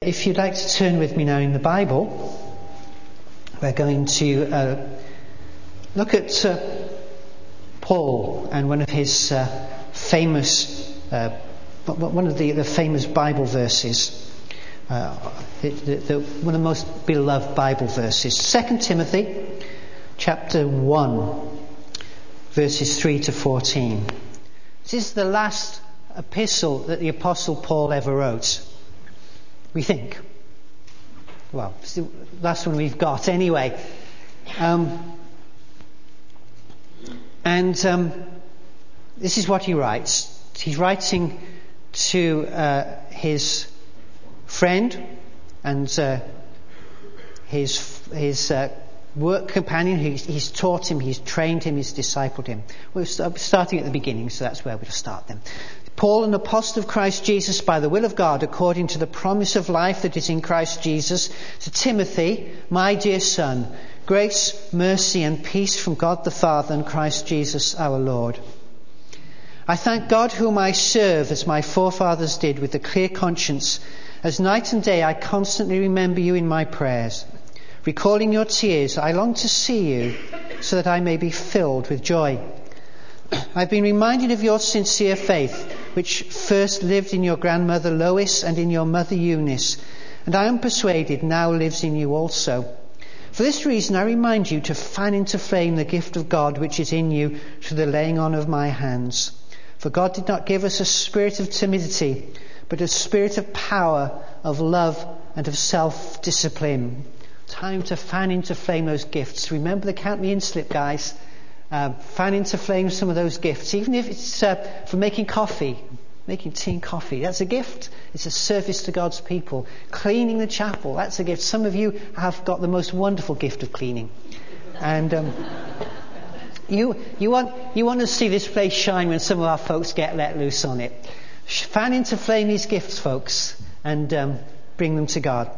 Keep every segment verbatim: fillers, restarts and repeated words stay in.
If you'd like to turn with me now in the Bible, we're going to uh, look at uh, Paul and one of his uh, famous, uh, one of the, the famous Bible verses, uh, the, the, the, one of the most beloved Bible verses. Second Timothy, chapter one, verses three to fourteen. This is the last epistle that the Apostle Paul ever wrote. We think. Well, it's the last one we've got anyway. Um, and um, this is what he writes. He's writing to uh, his friend and uh, his his uh, work companion. He's, he's taught him, he's trained him, he's discipled him. We're starting at the beginning, so that's where we'll start then. Paul, an apostle of Christ Jesus by the will of God, according to the promise of life that is in Christ Jesus, to Timothy, my dear son, grace, mercy and peace from God the Father and Christ Jesus our Lord. I thank God whom I serve as my forefathers did with a clear conscience, as night and day I constantly remember you in my prayers. Recalling your tears, I long to see you so that I may be filled with joy. I've been reminded of your sincere faith, which first lived in your grandmother Lois and in your mother Eunice, and I am persuaded now lives in you also. For this reason I remind you to fan into flame the gift of God which is in you through the laying on of my hands. For God did not give us a spirit of timidity, but a spirit of power, of love and of self-discipline. Time to fan into flame those gifts. Remember the count me in slip, guys. Uh, fan into flame some of those gifts, even if it's uh, for making coffee, making tea and coffee. That's a gift. It's a service to God's people. Cleaning the chapel, that's a gift. Some of you have got the most wonderful gift of cleaning, and um, you you want you want to see this place shine when some of our folks get let loose on it. Fan into flame these gifts, folks, and um, bring them to God.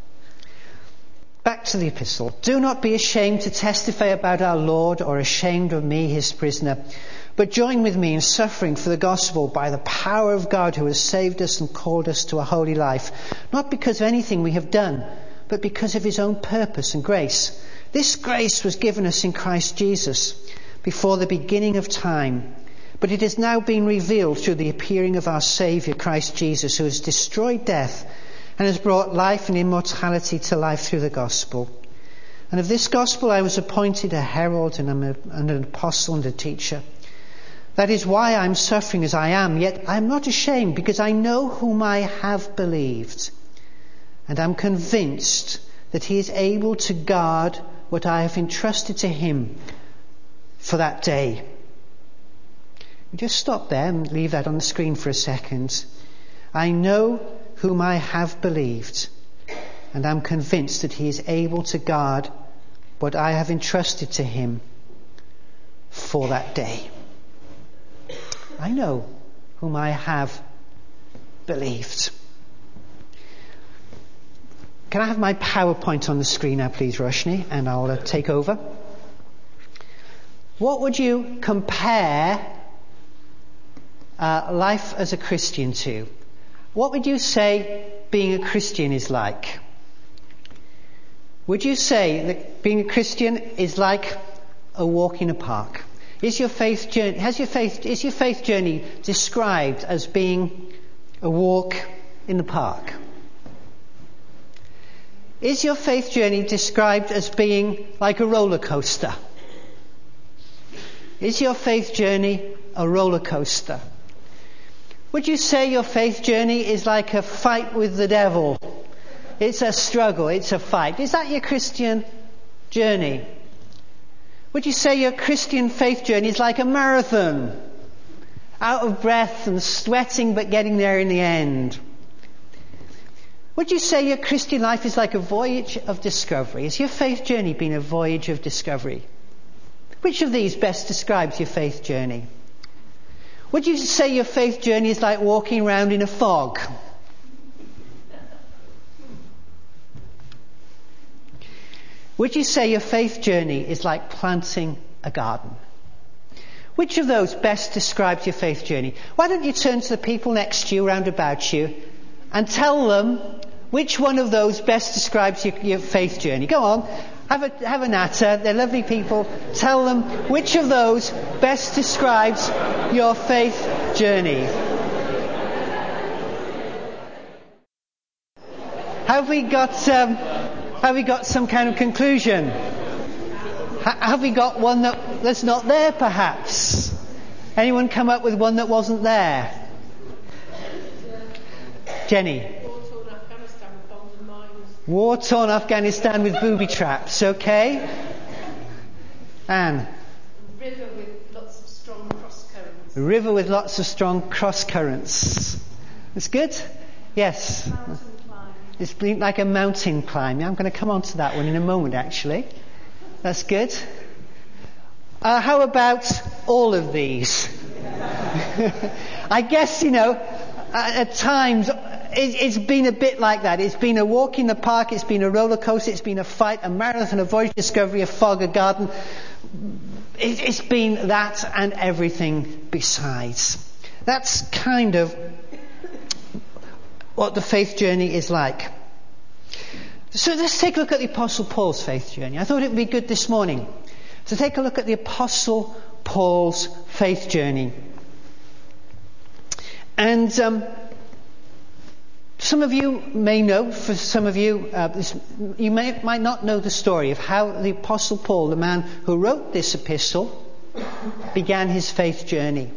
Back to the epistle. Do not be ashamed to testify about our Lord, or ashamed of me, his prisoner, but join with me in suffering for the gospel by the power of God who has saved us and called us to a holy life, not because of anything we have done, but because of his own purpose and grace. This grace was given us in Christ Jesus before the beginning of time, but it has now been revealed through the appearing of our Saviour, Christ Jesus, who has destroyed death and has brought life and immortality to life through the gospel. And of this gospel I was appointed a herald and an apostle and a teacher. That is why I am suffering as I am, yet I am not ashamed, because I know whom I have believed, and am convinced that he is able to guard what I have entrusted to him for that day. We just stop there and leave that on the screen for a second. I know whom I have believed, and am convinced that he is able to guard what I have entrusted to him for that day. I know whom I have believed. Can I have my PowerPoint on the screen now, please, Roshni, and I'll uh, take over. What would you compare uh, life as a Christian to? What would you say being a Christian is like? Would you say that being a Christian is like a walk in a park? Is your faith journey, has your faith, is your faith journey described as being a walk in the park? Is your faith journey described as being like a roller coaster? Is your faith journey a roller coaster? Would you say your faith journey is like a fight with the devil? It's a struggle, it's a fight. Is that your Christian journey? Would you say your Christian faith journey is like a marathon? Out of breath and sweating, but getting there in the end. Would you say your Christian life is like a voyage of discovery? Has your faith journey been a voyage of discovery? Which of these best describes your faith journey? Would you say your faith journey is like walking around in a fog? Would you say your faith journey is like planting a garden? Which of those best describes your faith journey? Why don't you turn to the people next to you, round about you, and tell them which one of those best describes your, your faith journey? Go on, have a, have a natter. They're lovely people. Tell them which of those best describes your faith journey. Have we got, um, have we got some kind of conclusion? Ha- have we got one that, that's not there, perhaps? Anyone come up with one that wasn't there? Jenny. War-torn Afghanistan with booby traps, okay? Anne. River with lots of strong cross currents. A river with lots of strong cross currents. That's good? Yes. Mountain climb. It's been like a mountain climb. I'm going to come on to that one in a moment, actually. That's good. Uh, how about all of these? I guess, you know, at times it's been a bit like that. It's been a walk in the park, it's been a roller coaster, it's been a fight, a marathon, a voyage discovery, a fog, a garden. It's been that and everything besides. That's kind of what the faith journey is like. So let's take a look at the Apostle Paul's faith journey. I thought it would be good this morning to take a look at the Apostle Paul's faith journey. And um, some of you may know, for some of you, uh, this, you may, might not know the story of how the Apostle Paul, the man who wrote this epistle, began his faith journey.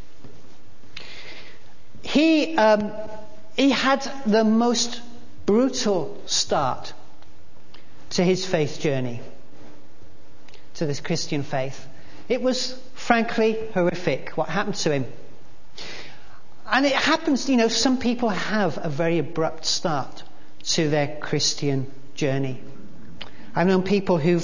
He, um, he had the most brutal start to his faith journey, to this Christian faith. It was frankly horrific what happened to him. And it happens, you know, some people have a very abrupt start to their Christian journey. I've known people who've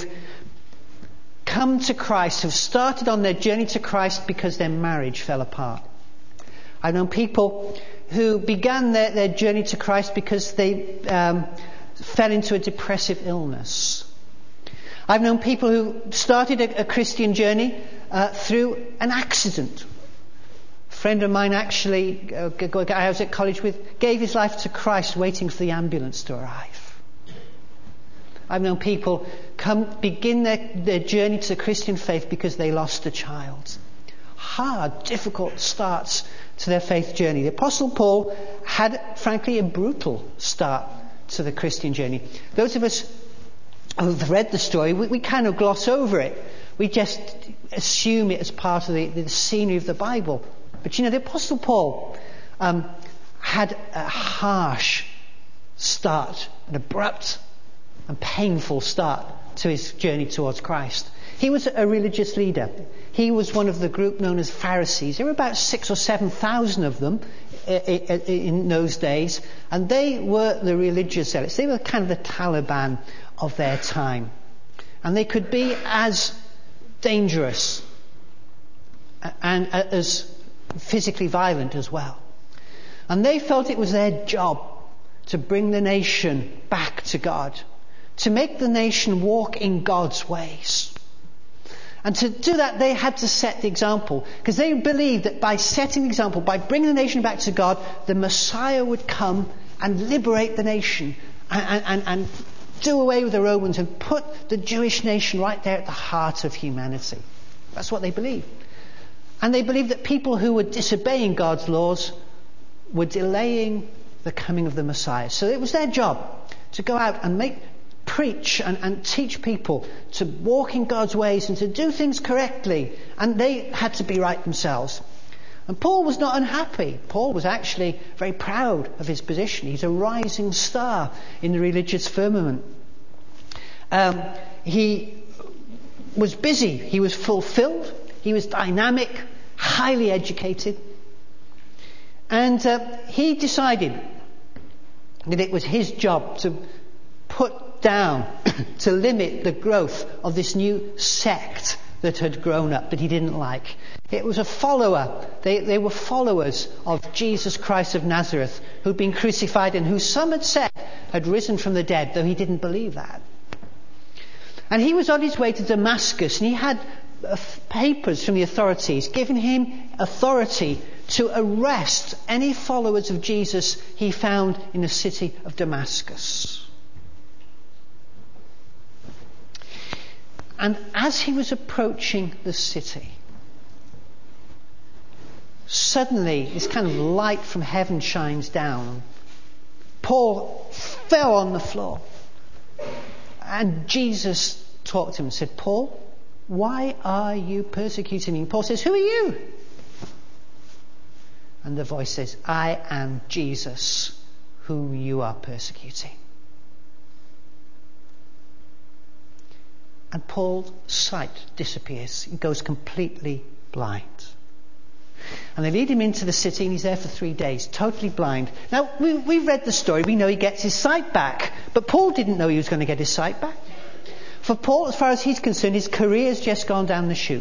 come to Christ, who've started on their journey to Christ because their marriage fell apart. I've known people who began their, their journey to Christ because they um, fell into a depressive illness. I've known people who started a, a Christian journey uh, through an accident. A friend of mine actually, uh, I was at college with, gave his life to Christ waiting for the ambulance to arrive. I've known people come begin their, their journey to the Christian faith because they lost a child. Hard, difficult starts to their faith journey. The Apostle Paul had, frankly, a brutal start to the Christian journey. Those of us who've read the story, we, we kind of gloss over it. We just assume it as part of the, the scenery of the Bible. But you know, the Apostle Paul um, had a harsh start, an abrupt and painful start to his journey towards Christ. He was a religious leader. He was one of the group known as Pharisees. There were about six or seven thousand of them in those days, and they were the religious zealots. They were kind of the Taliban of their time. And they could be as dangerous and as physically violent as well. And they felt it was their job to bring the nation back to God, to make the nation walk in God's ways. And to do that, they had to set the example, because they believed that by setting the example, by bringing the nation back to God, the Messiah would come and liberate the nation and, and, and do away with the Romans and put the Jewish nation right there at the heart of humanity. That's what they believed. And they believed that people who were disobeying God's laws were delaying the coming of the Messiah. So it was their job to go out and make preach and, and teach people to walk in God's ways and to do things correctly. And they had to be right themselves. And Paul was not unhappy. Paul was actually very proud of his position. He's a rising star in the religious firmament. Um, he was busy. He was fulfilled. He was dynamic, highly educated. And uh, he decided that it was his job to put down, to limit the growth of this new sect that had grown up that he didn't like. It was a follower. They, they were followers of Jesus Christ of Nazareth, who'd been crucified and who some had said had risen from the dead, though he didn't believe that. And he was on his way to Damascus, and he had uh, papers from the authorities giving him authority to arrest any followers of Jesus he found in the city of Damascus. And as he was approaching the city, suddenly this kind of light from heaven shines down. Paul fell on the floor. And Jesus talked to him and said, Paul, why are you persecuting me? And Paul says, who are you? And the voice says, I am Jesus, whom you are persecuting. And Paul's sight disappears. He goes completely blind. And they lead him into the city, and he's there for three days, totally blind. Now, we, we've read the story. We know he gets his sight back. But Paul didn't know he was going to get his sight back. For Paul, as far as he's concerned, his career has just gone down the chute.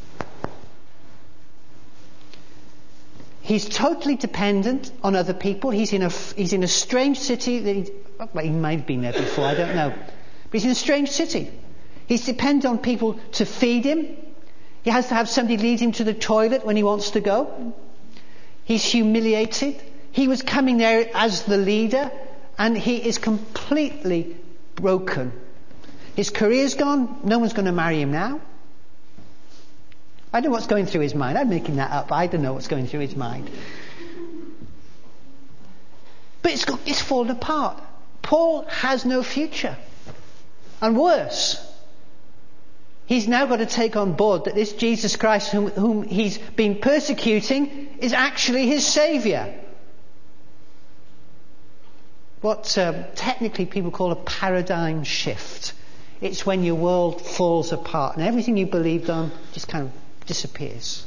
He's totally dependent on other people. He's in a, he's in a strange city. That he, well, he might have been there before, I don't know. But he's in a strange city. He's dependent on people to feed him. He has to have somebody lead him to the toilet when he wants to go. He's humiliated. He was coming there as the leader, and he is completely broken. His career's gone. No one's going to marry him now. I don't know what's going through his mind. I'm making that up. I don't know what's going through his mind. But it's, got, it's fallen apart. Paul has no future. And worse, he's now got to take on board that this Jesus Christ whom, whom he's been persecuting is actually his saviour. What um, technically people call a paradigm shift. It's when your world falls apart and everything you believed on just kind of disappears.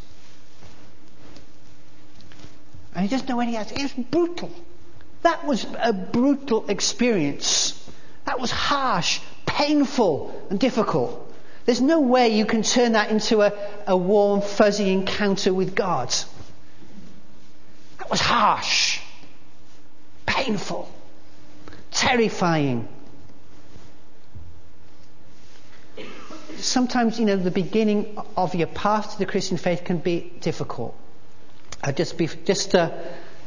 And he doesn't know when he has. It was brutal. That was a brutal experience. That was harsh, painful and difficult. There's no way you can turn that into a, a warm, fuzzy encounter with God. That was harsh, painful, terrifying. Sometimes, you know, the beginning of your path to the Christian faith can be difficult. I just be just uh,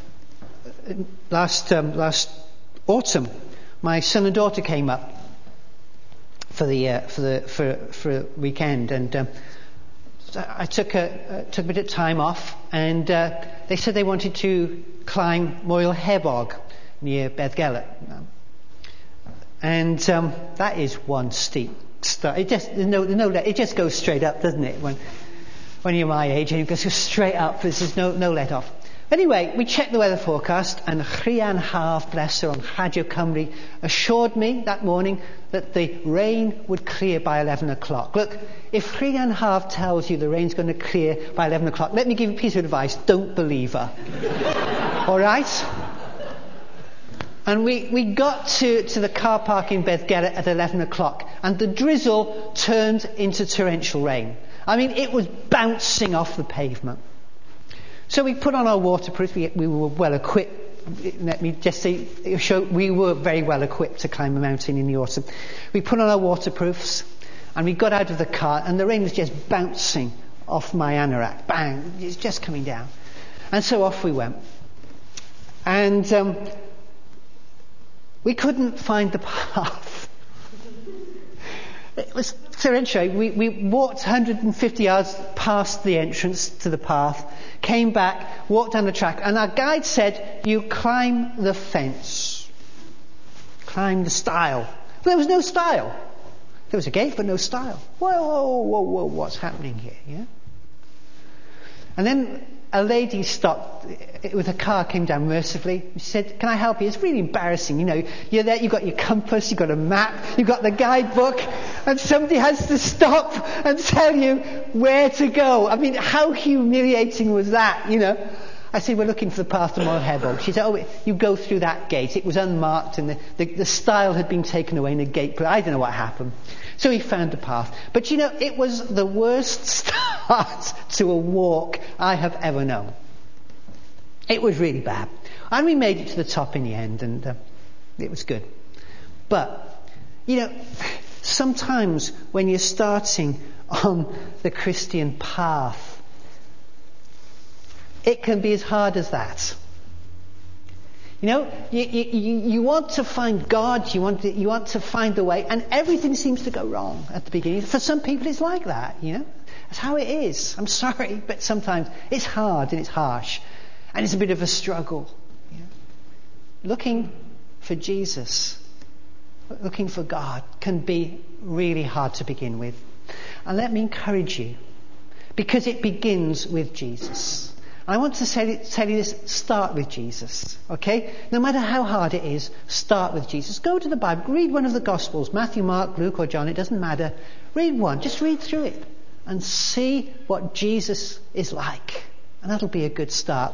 last um, last autumn, my son and daughter came up for the uh, for the for for a weekend, and um, so I took a uh, took a bit of time off, and uh, they said they wanted to climb Moyle Hebog near Beddgelert, and um, that is one steep start. It just no no it just goes straight up, doesn't it? When when you're my age, and it goes straight up. There's no no let off. Anyway, we checked the weather forecast, and Rhian Harf, bless her, on Radio Cymru, assured me that morning that the rain would clear by eleven o'clock. Look, if Rhian Harf tells you the rain's going to clear by eleven o'clock, let me give you a piece of advice: don't believe her. All right? And we, we got to, to the car park in Beddgelert at eleven o'clock, and the drizzle turned into torrential rain. I mean, it was bouncing off the pavement. So we put on our waterproofs. We, we were well equipped. Let me just say, show, we were very well equipped to climb a mountain in the autumn. We put on our waterproofs, and we got out of the car, and the rain was just bouncing off my anorak. Bang! It's just coming down. And so off we went. And um, we couldn't find the path. It was torrential. We, we walked one hundred fifty yards past the entrance to the path, came back, walked down the track, and our guide said, you climb the fence. Climb the stile. But there was no stile. There was a gate, but no stile. Whoa, whoa, whoa, whoa, what's happening here? Yeah? And then a lady stopped with a car, came down mercifully. She said, can I help you? It's really embarrassing. You know, you're there, you've got your compass, you've got a map, you've got the guidebook, and somebody has to stop and tell you where to go. I mean, how humiliating was that, you know? I said, we're looking for the path to Moyle Hebog. She said, oh, you go through that gate. It was unmarked, and the, the, the stile had been taken away in the gate. I don't know what happened. So he found the path. But you know, it was the worst start to a walk I have ever known. It was really bad. And we made it to the top in the end, and uh, it was good. But, you know, sometimes when you're starting on the Christian path, It can be as hard as that. You know, you, you, you want to find God, you want to, you want to find the way, and everything seems to go wrong at the beginning. For some people it's like that, you know. That's how it is. I'm sorry, but sometimes it's hard and it's harsh. And it's a bit of a struggle. You know? Looking for Jesus, looking for God, can be really hard to begin with. And let me encourage you, because it begins with Jesus. I want to say, tell you this, start with Jesus, okay? No matter how hard it is, start with Jesus. Go to the Bible, read one of the Gospels, Matthew, Mark, Luke or John, it doesn't matter. Read one, just read through it and see what Jesus is like. And that'll be a good start.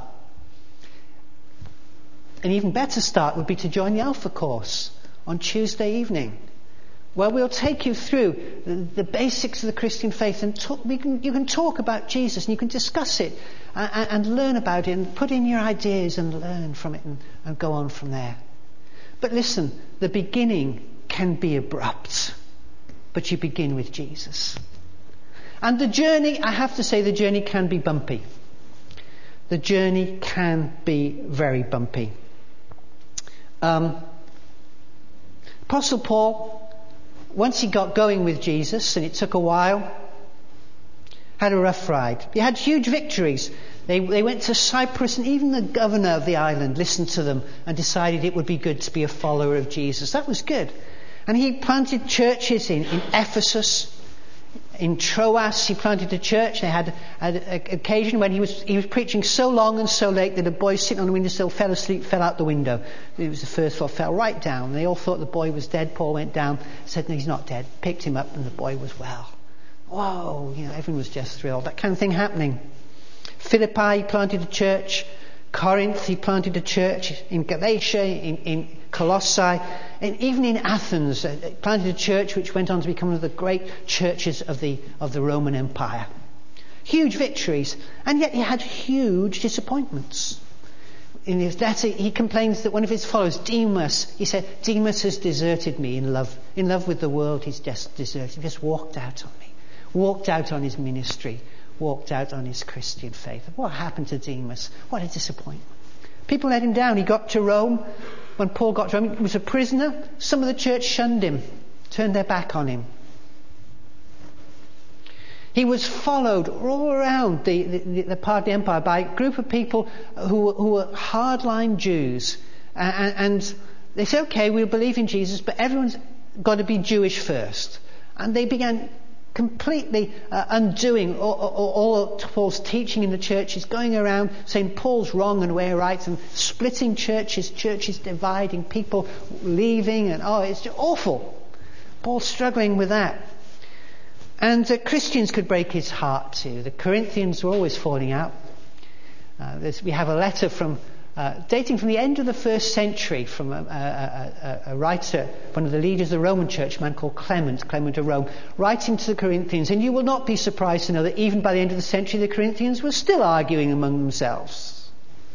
An even better start would be to join the Alpha course on Tuesday evening, where we'll take you through the, the basics of the Christian faith, and talk, we can, you can talk about Jesus and you can discuss it and, and learn about it and put in your ideas and learn from it and, and go on from there. But listen, the beginning can be abrupt, but you begin with Jesus. And the journey, I have to say, the journey can be bumpy. The journey can be very bumpy. Um, Apostle Paul, once he got going with Jesus, and it took a while, had a rough ride. He had huge victories. They, they went to Cyprus, and even the governor of the island listened to them and decided it would be good to be a follower of Jesus. That was good. And he planted churches in, in Ephesus. In Troas, he planted a church. They had, had an occasion when he was he was preaching so long and so late that a boy sitting on the windowsill fell asleep, fell out the window. It was the first floor, fell right down. They all thought the boy was dead. Paul went down, said, no, he's not dead. Picked him up, and the boy was well. Whoa, you know, everyone was just thrilled. That kind of thing happening. Philippi, he planted a church. Corinth, he planted a church. In Galatia, in, in Colossae, and even in Athens, uh, planted a church which went on to become one of the great churches of the of the Roman Empire. Huge victories, and yet he had huge disappointments. In his letter, he complains that one of his followers, Demas, he said, Demas has deserted me in love, in love with the world. He's just deserted, he just walked out on me, walked out on his ministry, walked out on his Christian faith. What happened to Demas? What a disappointment. People let him down. He got to Rome. When Paul got to Rome, he was a prisoner. Some of the church shunned him, turned their back on him. He was followed all around the, the, the part of the empire by a group of people who, who were hardline Jews. And, and they said, okay, we'll believe in Jesus, but everyone's got to be Jewish first. And they began completely uh, undoing all, all, all Paul's teaching in the churches, going around saying Paul's wrong and we're right, and splitting churches, churches dividing, people leaving, and oh, it's just awful. Paul's struggling with that. And uh, Christians could break his heart too. The Corinthians were always falling out. Uh, we have a letter from Uh, dating from the end of the first century from a, a, a, a writer, one of the leaders of the Roman church, a man called Clement, Clement of Rome, writing to the Corinthians. And you will not be surprised to know that even by the end of the century, the Corinthians were still arguing among themselves.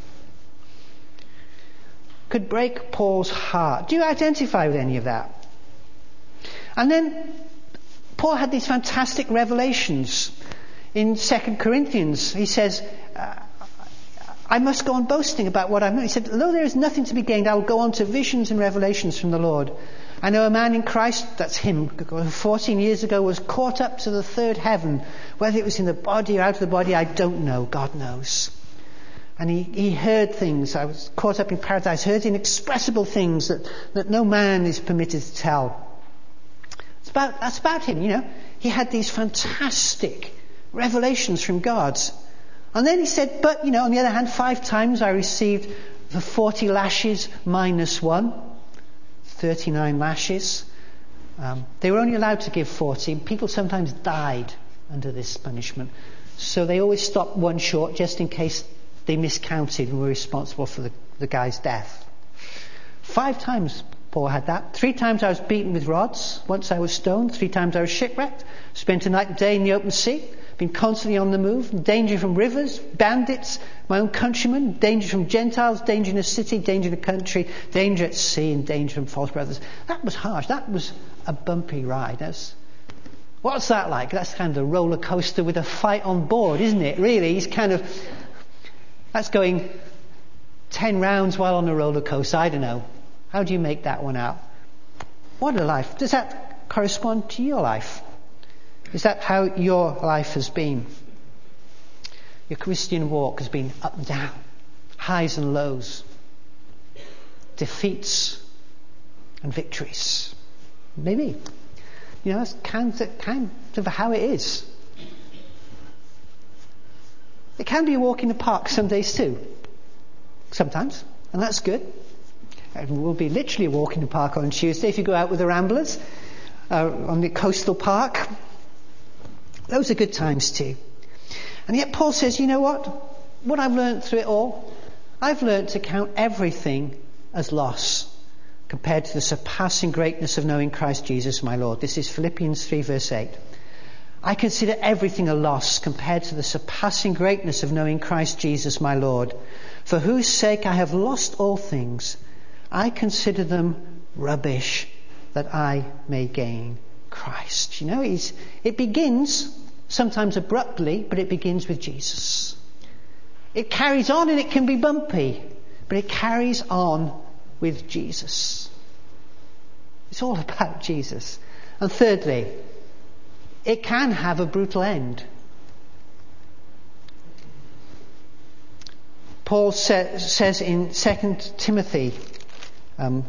Could break Paul's heart. Do you identify with any of that? And then Paul had these fantastic revelations. In Second Corinthians, he says, uh, I must go on boasting about what I've known. He said, though there is nothing to be gained, I will go on to visions and revelations from the Lord. I know a man in Christ, that's him, who fourteen years ago was caught up to the third heaven. Whether it was in the body or out of the body, I don't know. God knows. And he, he heard things. I was caught up in paradise, heard inexpressible things that, that no man is permitted to tell. It's about, that's about him, you know. He had these fantastic revelations from God. And then he said, but, you know, on the other hand, five times I received the forty lashes minus one. thirty-nine lashes. Um, they were only allowed to give forty. People sometimes died under this punishment. So they always stopped one short just in case they miscounted and were responsible for the, the guy's death. Five times Paul had that. Three times I was beaten with rods. Once I was stoned. Three times I was shipwrecked. Spent a night and day in the open sea. Been constantly on the move. Danger from rivers, bandits, my own countrymen. Danger from Gentiles. Danger in a city. Danger in a country. Danger at sea, and danger from false brothers. That was harsh. That was a bumpy ride. That's, what's that like? That's kind of a roller coaster with a fight on board, isn't it? Really, he's kind of... That's going ten rounds while on a roller coaster. I don't know. How do you make that one out? What a life. Does that correspond to your life? Is that how your life has been? Your Christian walk has been up and down, highs and lows, defeats and victories. Maybe. You know, that's kind of, kind of how it is. It can be a walk in the park some days too. Sometimes. And that's good. It will be literally a walk in the park on Tuesday if you go out with the Ramblers uh, on the coastal park. Those are good times too. And yet Paul says, you know what? What I've learned through it all, I've learned to count everything as loss compared to the surpassing greatness of knowing Christ Jesus my Lord. This is Philippians three verse eight. I consider everything a loss compared to the surpassing greatness of knowing Christ Jesus my Lord, for whose sake I have lost all things. I consider them rubbish that I may gain Christ. You know, it's, it begins sometimes abruptly, but it begins with Jesus. It carries on and it can be bumpy, but it carries on with Jesus. It's all about Jesus. And thirdly, it can have a brutal end. Paul sa- says in Second Timothy um,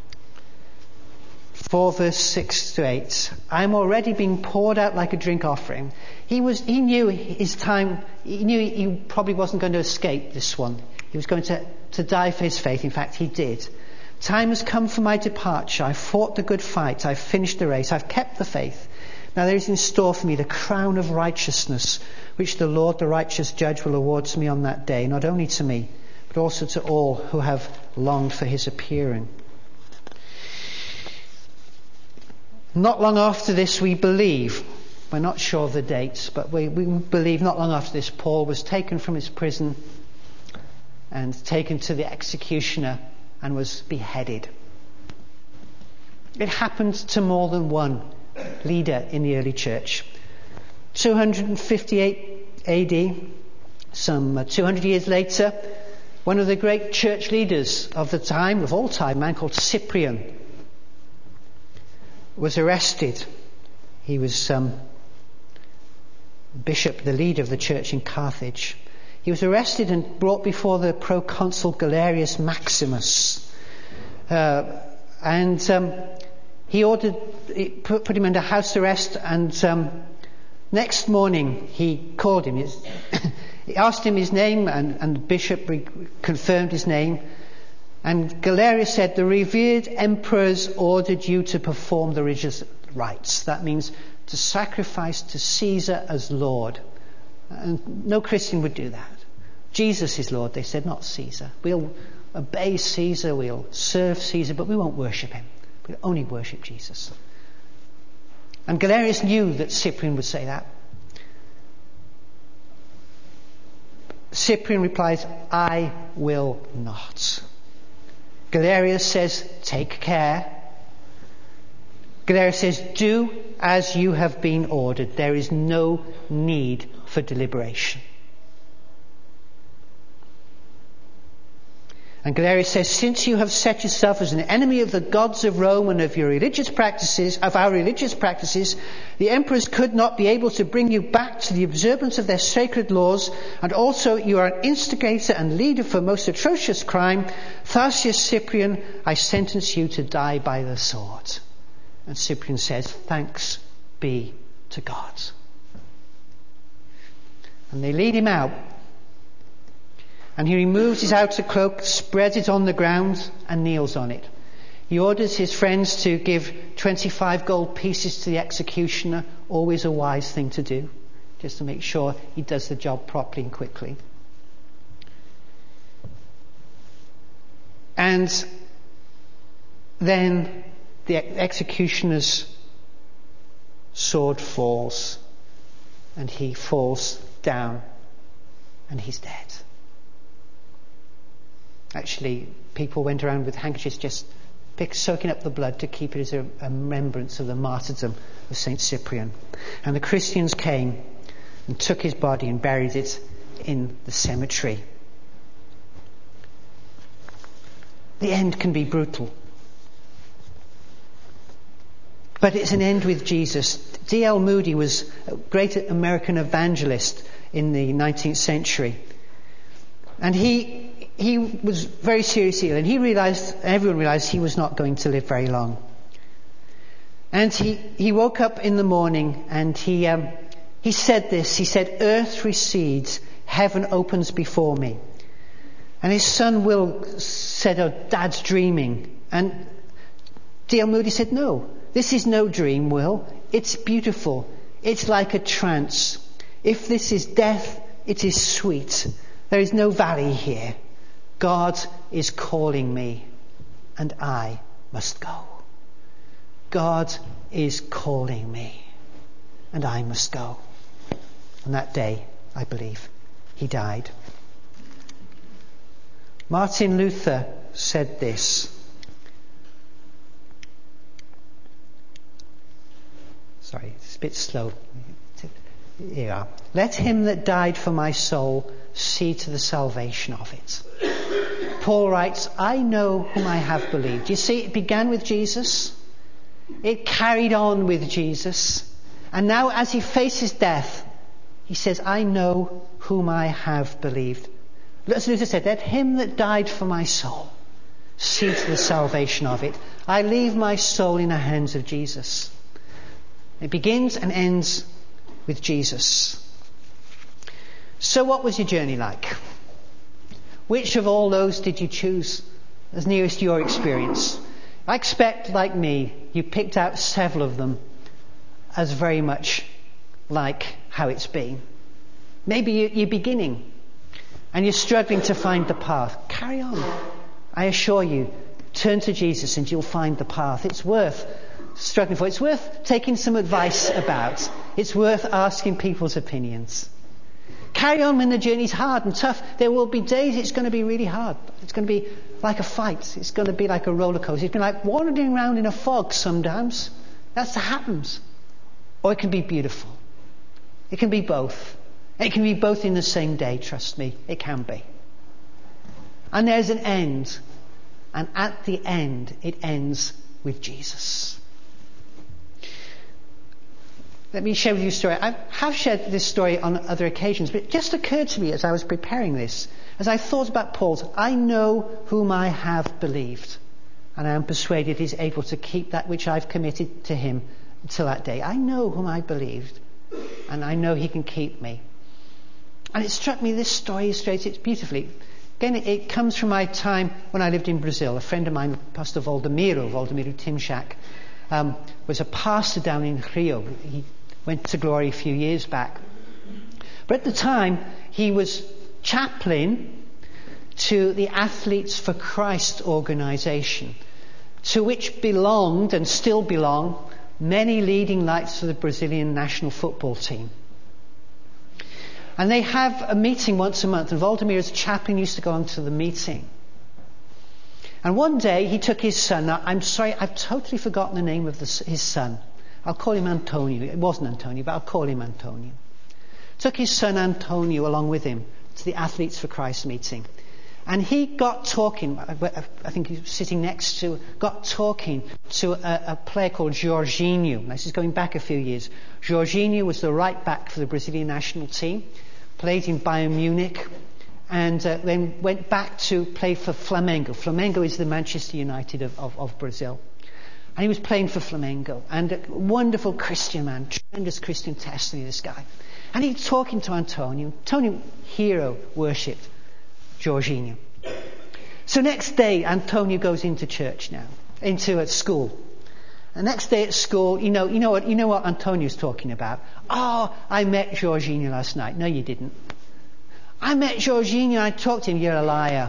four verse six to eight, I am already being poured out like a drink offering. He was, he knew his time, he knew he probably wasn't going to escape this one. He was going to, to die for his faith. In fact, he did. Time has come for my departure. I've fought the good fight. I've finished the race. I've kept the faith. Now there is in store for me the crown of righteousness, which the Lord, the righteous judge, will award to me on that day, not only to me, but also to all who have longed for his appearing. Not long after this, we believe, we're not sure of the dates, but we, we believe not long after this, Paul was taken from his prison and taken to the executioner and was beheaded. It happened to more than one leader in the early church. two hundred fifty-eight A D, some two hundred years later, one of the great church leaders of the time, of all time, a man called Cyprian, was arrested. He was um, bishop, the leader of the church in Carthage. He was arrested and brought before the proconsul Galerius Maximus. Uh, and um, he ordered, he put, put him under house arrest, and um, next morning he called him. He asked him his name, and, and the bishop re- confirmed his name. And Galerius said, the revered emperors ordered you to perform the religious rites. That means to sacrifice to Caesar as Lord. And no Christian would do that. Jesus is Lord, they said, not Caesar. We'll obey Caesar, we'll serve Caesar, but we won't worship him. We'll only worship Jesus. And Galerius knew that Cyprian would say that. Cyprian replies, I will not. Galerius says, take care. Galerius says, do as you have been ordered. There is no need for deliberation. And Galerius says, since you have set yourself as an enemy of the gods of Rome and of your religious practices, of our religious practices, the emperors could not be able to bring you back to the observance of their sacred laws, and also you are an instigator and leader for most atrocious crime. Thasius Cyprian, I sentence you to die by the sword. And Cyprian says, thanks be to God. And they lead him out. And he removes his outer cloak, spreads it on the ground, and kneels on it. He orders his friends to give twenty-five gold pieces to the executioner, always a wise thing to do, just to make sure he does the job properly and quickly. And then the executioner's sword falls, and he falls down, and he's dead. Actually, people went around with handkerchiefs just pick, soaking up the blood to keep it as a, a remembrance of the martyrdom of Saint Cyprian. And the Christians came and took his body and buried it in the cemetery. The end can be brutal. But it's an end with Jesus. D L Moody was a great American evangelist in the nineteenth century. And he he was very seriously ill, and he realized, everyone realized he was not going to live very long. And he, he woke up in the morning and he um, he said this, he said, "Earth recedes, heaven opens before me." And his son Will said, "Oh, Dad's dreaming." And D L Moody said, "No, this is no dream, Will. It's beautiful. It's like a trance. If this is death, it is sweet. There is no valley here. God is calling me, and I must go. God is calling me, and I must go." And that day, I believe, he died. Martin Luther said this. Sorry, it's a bit slow. Here you are. "Let him that died for my soul see to the salvation of it." Paul writes, "I know whom I have believed." You see, it began with Jesus. It carried on with Jesus. And now as he faces death, he says, "I know whom I have believed." As Luther said, "Let him that died for my soul see to the salvation of it." I leave my soul in the hands of Jesus. It begins and ends with Jesus. So what was your journey like? Which of all those did you choose as nearest your experience? I expect, like me, you picked out several of them as very much like how it's been. Maybe you're beginning and you're struggling to find the path. Carry on. I assure you, turn to Jesus and you'll find the path. It's worth struggling for. It's worth taking some advice about. It's worth asking people's opinions. Carry on when the journey's hard and tough. There will be days it's going to be really hard. It's going to be like a fight. It's going to be like a roller coaster. It's been like wandering around in a fog sometimes. That's what happens. Or it can be beautiful. It can be both. It can be both in the same day, trust me. It can be. And there's an end. And at the end, it ends with Jesus. Let me share with you a story. I have shared this story on other occasions, but it just occurred to me as I was preparing this, as I thought about Paul's, "I know whom I have believed, and I am persuaded he's able to keep that which I've committed to him until that day." I know whom I believed, and I know he can keep me. And it struck me, this story illustrates it beautifully. Again, it, it comes from my time when I lived in Brazil. A friend of mine, Pastor Valdemiro, Valdemiro Timchak, um, was a pastor down in Rio. He went to glory a few years back. But at the time, he was chaplain to the Athletes for Christ organisation, to which belonged and still belong many leading lights for the Brazilian national football team. And they have a meeting once a month, and Valdemir as a chaplain used to go on to the meeting. And one day he took his son. Now, I'm sorry, I've totally forgotten the name of the, his son. I'll call him Antonio. It wasn't Antonio, but I'll call him Antonio. Took his son Antonio along with him to the Athletes for Christ meeting. And he got talking, I think he was sitting next to, got talking to a, a player called Jorginho. This is going back a few years. Jorginho was the right back for the Brazilian national team, played in Bayern Munich, and uh, then went back to play for Flamengo. Flamengo is the Manchester United of, of, of Brazil. And he was playing for Flamengo. And a wonderful Christian man, tremendous Christian testimony, this guy. And he's talking to Antonio. Antonio, hero, worshipped Jorginho. So next day, Antonio goes into church now, into a school. The next day at school, you know, you know what, you know what Antonio's talking about. Oh, I met Jorginho last night. No, you didn't. I met Jorginho. I talked to him. You're a liar.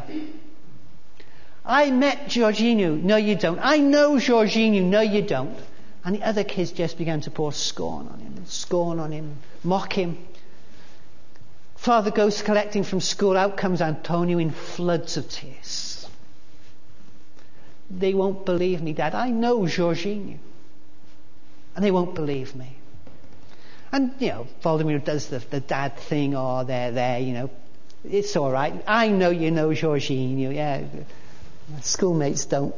I met Jorginho. No, you don't. I know Jorginho. No, you don't. And the other kids just began to pour scorn on him, scorn on him, mock him. Father goes collecting from school. Out comes Antonio in floods of tears. They won't believe me, Dad. I know Jorginho. And they won't believe me. And, you know, Valdemir does the, the dad thing. Oh, they're there, you know. It's all right. I know you know Jorginho. Yeah. My schoolmates don't.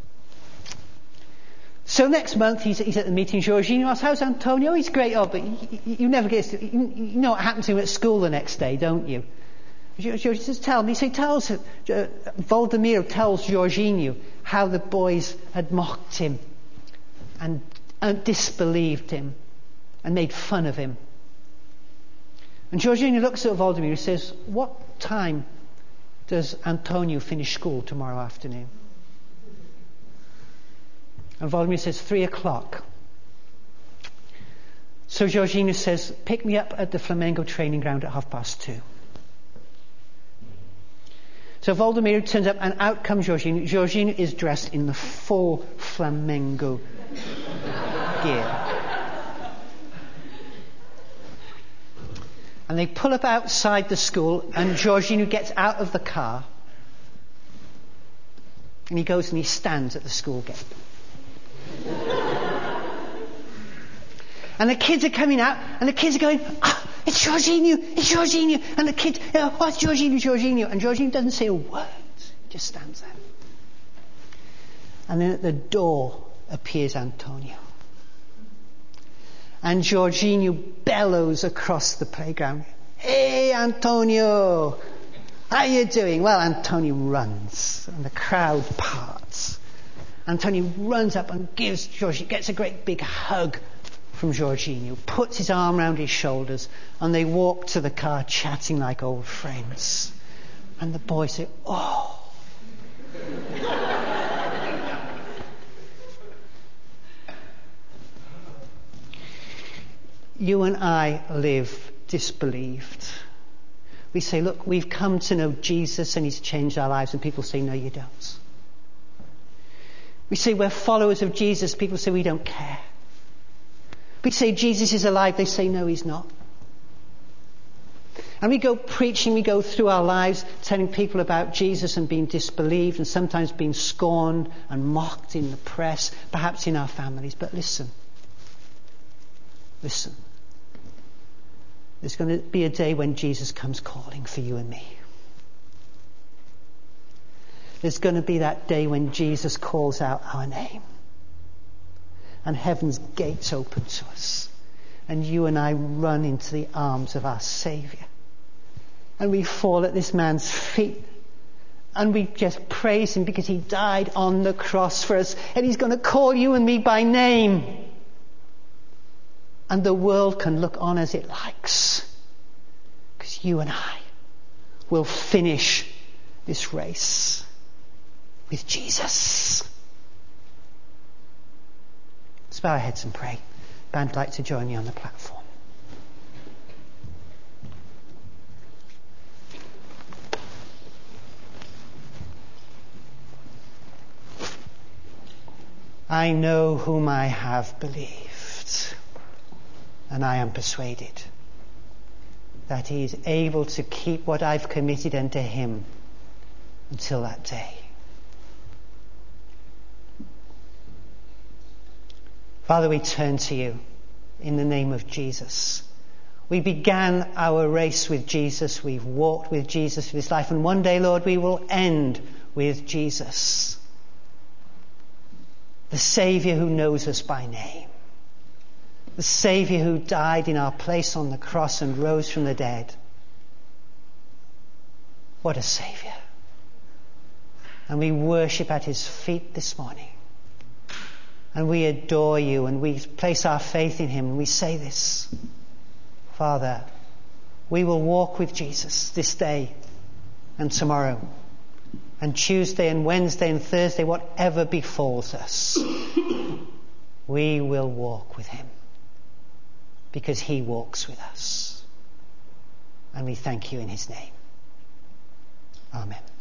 So next month he's, he's at the meeting. Georgina asks, how's Antonio? He's great. Oh, but you, you never get to, you, you know what happened to him at school the next day, don't you? Georgina says, tell me. So he tells, uh, Waldemir tells Georgina how the boys had mocked him and, and disbelieved him and made fun of him. And Georgina looks at Waldemir and says, what time does Antonio finish school tomorrow afternoon? And Waldemir says, three o'clock. So Georgina says, pick me up at the Flamengo training ground at half past two. So Waldemir turns up and out comes Georgina. Georgina is dressed in the full Flamengo gear. And they pull up outside the school and Georgina gets out of the car and he goes and he stands at the school gate. And the kids are coming out, and the kids are going, ah, it's Georgina, it's Georgina. And the kids, oh, it's Georgina, Georgina. And Georgina doesn't say a word, just stands there. And then at the door appears Antonio. And Georgina bellows across the playground, hey, Antonio, how you doing? Well, Antonio runs, and the crowd parts. Antonio runs up and gives Georgina, gets a great big hug from Georgina, puts his arm around his shoulders, and they walk to the car chatting like old friends. And the boy say, oh. You and I live disbelieved. We say, look, we've come to know Jesus and he's changed our lives, and people say, no, you don't. We say we're followers of Jesus. People say we don't care. We say Jesus is alive. They say no, he's not. And we go preaching, we go through our lives telling people about Jesus and being disbelieved and sometimes being scorned and mocked in the press, perhaps in our families. But listen. Listen. There's going to be a day when Jesus comes calling for you and me. There's going to be that day when Jesus calls out our name. And heaven's gates open to us. And you and I run into the arms of our Saviour. And we fall at this man's feet. And we just praise him because he died on the cross for us. And he's going to call you and me by name. And the world can look on as it likes. Because you and I will finish this race with Jesus. Let's bow our heads and pray. Band, would like to join me on the platform. I know whom I have believed, and I am persuaded that he is able to keep what I've committed unto him until that day. Father, we turn to you in the name of Jesus. We began our race with Jesus. We've walked with Jesus through this life. And one day, Lord, we will end with Jesus. The Saviour who knows us by name. The Saviour who died in our place on the cross and rose from the dead. What a Saviour. And we worship at his feet this morning. And we adore you and we place our faith in him. And we say this, Father, we will walk with Jesus this day and tomorrow and Tuesday and Wednesday and Thursday, whatever befalls us. We will walk with him because he walks with us. And we thank you in his name. Amen.